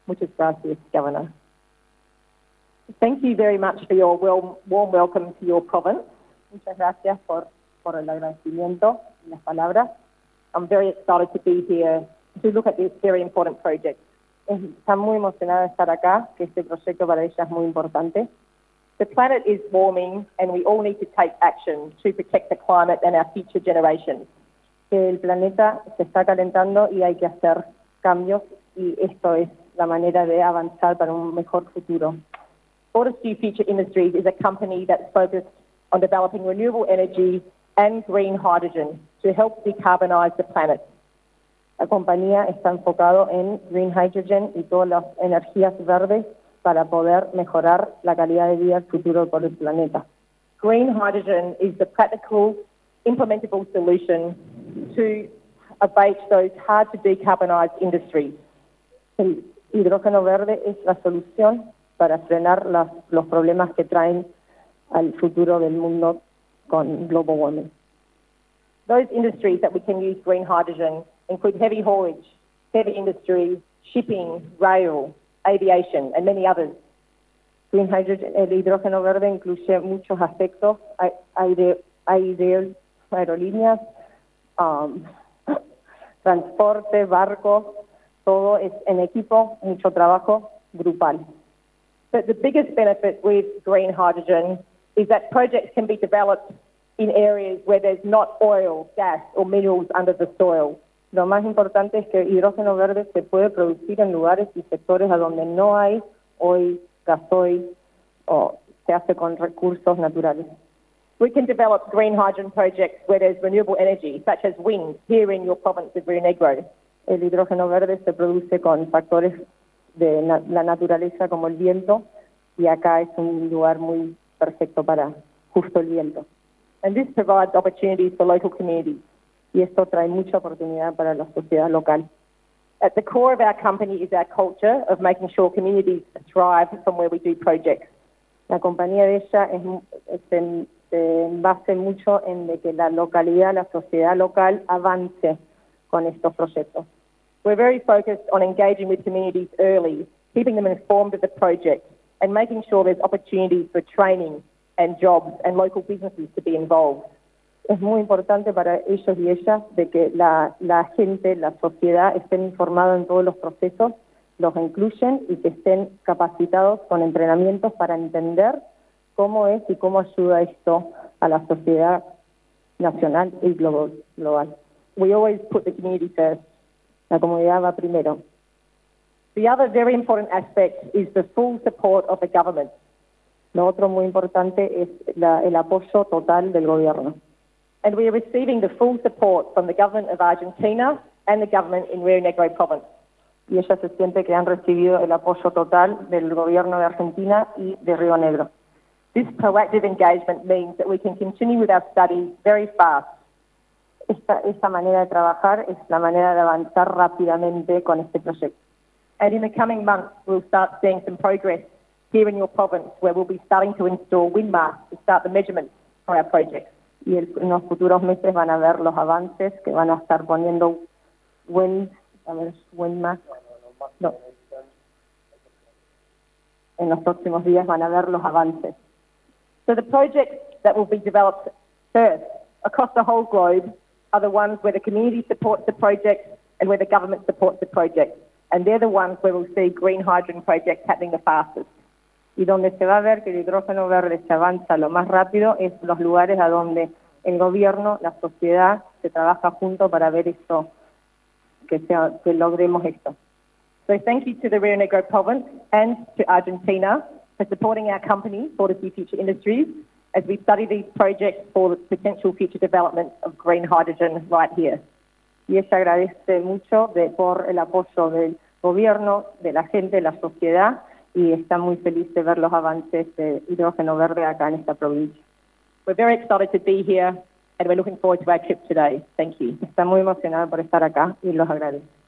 Muchas gracias, Governor. Thank you very much for your warm welcome to your province. Muchas gracias por el agradecimiento y las palabras. I'm very excited to be here to look at this very important project. Está muy emocionada de estar acá, que este proyecto para ella es muy importante. The planet is warming and we all need to take action to protect the climate and our future generations. Que el planeta se está calentando y hay que hacer cambios y esto es la manera de avanzar para un mejor futuro. Fortescue Future Industries is a company that's focused on developing renewable energy and green hydrogen to help decarbonize the planet. La compañía está enfocado en green hydrogen y todas las energías verdes para poder mejorar la calidad de vida futuro por el planeta. Green hydrogen is the practical, implementable solution to abate those hard to decarbonize industries. El hidrógeno verde es la solución para frenar los problemas que traen al futuro del mundo con global warming. Those industries that we can use green hydrogen include heavy haulage, heavy industry, shipping, rail, aviation, and many others. Green hydrogen, el hidrógeno verde incluye muchos aspectos, aerolíneas, transporte, barcos, todo es en equipo, mucho trabajo grupal. But the biggest benefit with green hydrogen is that projects can be developed in areas where there's not oil, gas, or minerals under the soil. Lo más importante es que el hidrógeno verde se puede producir en lugares y sectores a donde no hay oil, gasoil, o se hace con recursos naturales. We can develop green hydrogen projects where there's renewable energy, such as wind, here in your province of Rio Negro. El hidrógeno verde se produce con factores de la naturaleza como el viento, y acá es un lugar muy perfecto para justo el viento. And this provides opportunities for local communities. Y esto trae mucha oportunidad para la sociedad local. At the core of our company is our culture of making sure communities thrive from where we do projects. La compañía de ella se basa mucho en de que la localidad, la sociedad local avance con estos proyectos. We're very focused on engaging with communities early, keeping them informed of the project, and making sure there's opportunities for training and jobs and local businesses to be involved. Es muy importante para ellos y ellas de que la gente, la sociedad estén informados en todos los procesos, los incluyen y que estén capacitados con entrenamientos para entender cómo es y cómo ayuda esto a la sociedad nacional y global. We always put the community first. La comunidad va primero. The other very important aspect is the full support of the government. Lo otro muy importante es el apoyo total del gobierno. And we are receiving the full support from the government of Argentina and the government in Rio Negro province. Y ella se siente que han recibido el apoyo total del gobierno de Argentina y de Río Negro. This proactive engagement means that we can continue with our studies very fast. Esta manera de trabajar es la manera de avanzar rápidamente con este proyecto. And in the coming months, we'll start seeing some progress here in your province, where we'll be starting to install wind masts to start the measurements for our projects. Y en los futuros meses van a ver los avances que van a estar poniendo wind masts. No. En los próximos días van a ver los avances. So the projects that will be developed first across the whole globe are the ones where the community supports the project and where the government supports the project. And they're the ones where we'll see green hydrogen projects happening the fastest. Y donde se va a ver que el hidrógeno verde se avanza lo más rápido es los lugares a donde el gobierno, la sociedad, se trabaja junto para ver esto, que logremos esto. So thank you to the Rio Negro province and to Argentina for supporting our company, Fortescue Future Industries, as we study these projects for the potential future development of green hydrogen right here. Y ella agradece mucho por el apoyo del gobierno, de la gente, de la sociedad, y está muy feliz de ver los avances de hidrógeno verde acá en esta provincia. We're very excited to be here and we're looking forward to our trip today. Thank you. Está muy emocionada por estar acá y los agradezco.